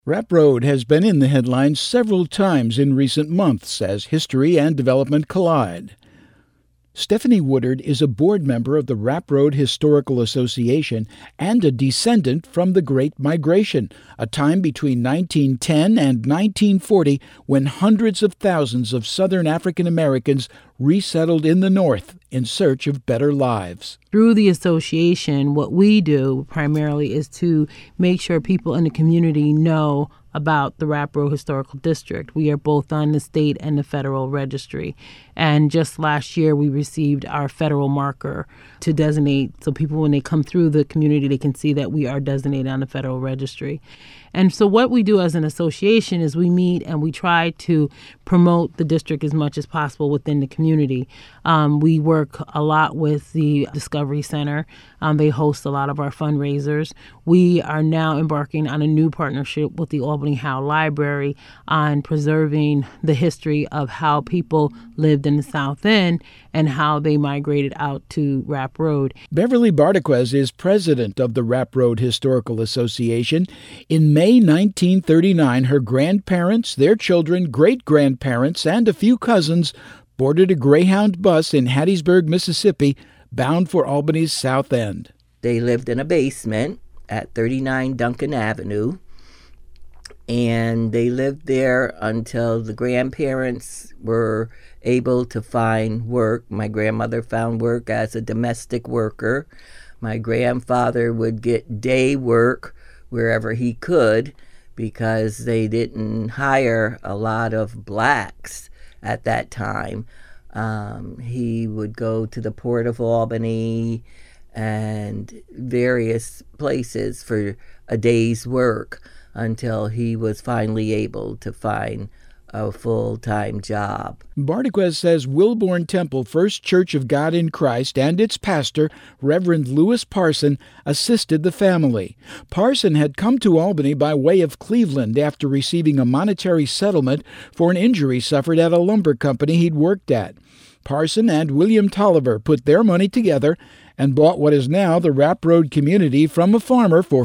Rapp Road has been in the headlines several times in recent months as history and development collide. Stephanie Woodard is a board member of the Rapp Road Historical Association and a descendant from the Great Migration, a time between 1910 and 1940 when hundreds of thousands of Southern African Americans resettled in the North in search of better lives. Through the association, what we do primarily is to make sure people in the community know about the Rapp Road Historical District. We are both on the state and the federal registry. And just last year, we received our federal marker to designate, so people, when they come through the community, they can see that we are designated on the federal registry. And so what we do as an association is we meet and we try to promote the district as much as possible within the community. We work a lot with the Discovery Center. They host a lot of our fundraisers. We are now embarking on a new partnership with the Albany Howe Library on preserving the history of how people lived in the South End and how they migrated out to Rapp Road. Beverly Bartiquez is president of the Rapp Road Historical Association. In May 1939, her grandparents, their children, great-grandparents, and a few cousins boarded a Greyhound bus in Hattiesburg, Mississippi, bound for Albany's South End. They lived in a basement at 39 Duncan Avenue, and they lived there until the grandparents were able to find work. My grandmother found work as a domestic worker. My grandfather would get day work wherever he could because they didn't hire a lot of blacks at that time. He would go to the Port of Albany and various places for a day's work until he was finally able to find a full-time job. Bartiquez says Wilbourn Temple First Church of God in Christ and its pastor, Reverend Lewis Parson, assisted the family. Parson had come to Albany by way of Cleveland after receiving a monetary settlement for an injury suffered at a lumber company he'd worked at. Parson and William Tolliver put their money together and bought what is now the Rapp Road community from a farmer for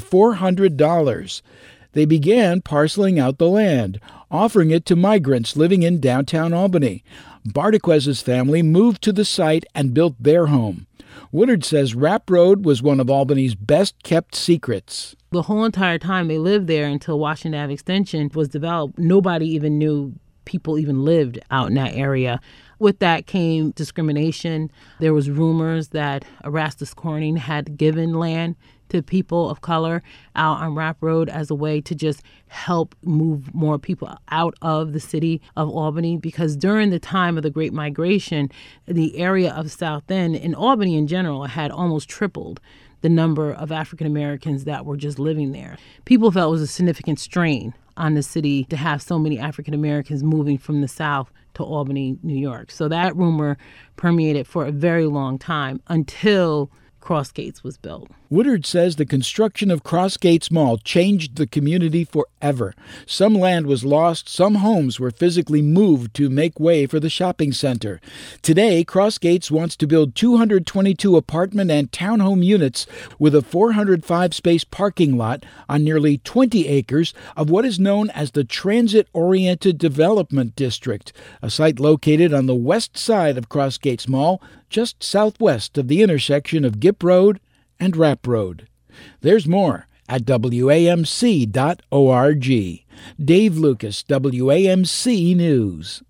$400. They began parceling out the land, offering it to migrants living in downtown Albany. Bartiquez's family moved to the site and built their home. Woodard says Rapp Road was one of Albany's best-kept secrets. The whole entire time they lived there until Washington Ave Extension was developed, nobody even knew people even lived out in that area. With that came discrimination. There was rumors that Erastus Corning had given land to people of color out on Rapp Road as a way to just help move more people out of the city of Albany, because during the time of the Great Migration, the area of South End and Albany in general had almost tripled the number of African Americans that were just living there. People felt it was a significant strain on the city to have so many African Americans moving from the South to Albany, New York. So that rumor permeated for a very long time until Crossgates was built. Woodard says the construction of Crossgates Mall changed the community forever. Some land was lost, some homes were physically moved to make way for the shopping center. Today, Crossgates wants to build 222 apartment and townhome units with a 405-space parking lot on nearly 20 acres of what is known as the Transit-Oriented Development District, a site located on the west side of Crossgates Mall, just southwest of the intersection of Gipp Road and Rapp Road. There's more at WAMC.org. Dave Lucas, WAMC News.